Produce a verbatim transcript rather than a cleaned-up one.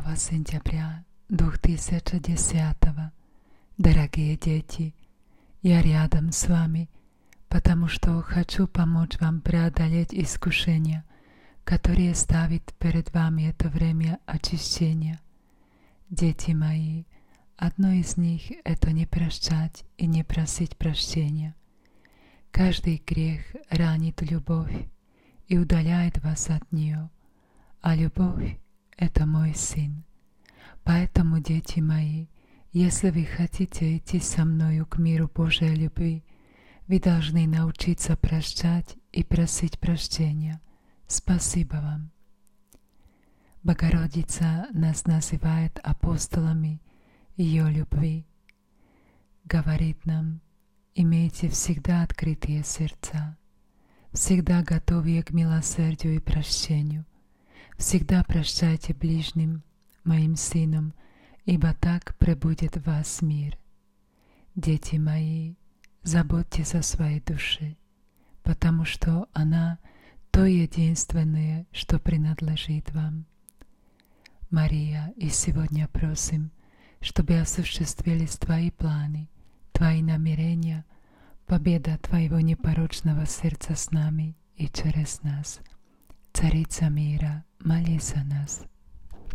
первого сентября две тысячи десятого. Дорогие дети, я рядом с вами, потому что хочу помочь вам преодолеть искушения, которые ставит перед вами это время очищения. Дети мои, одно из них – это не прощать и не просить прощения. Каждый грех ранит любовь и удаляет вас от нее, а любовь – это мой сын. Поэтому, дети мои, если вы хотите идти со мною к миру Божьей любви, вы должны научиться прощать и просить прощения. Спасибо вам. Богородица нас называет апостолами ее любви. Говорит нам: имейте всегда открытые сердца, всегда готовые к милосердию и прощению. Всегда прощайте ближним, моим сынам, ибо так пребудет в вас мир. Дети мои, заботьтесь о своей душе, потому что она то единственное, что принадлежит вам. Мария, и сегодня просим, чтобы осуществились Твои планы, Твои намерения, победа Твоего непорочного сердца с нами и через нас. Царица мира, молись за нас.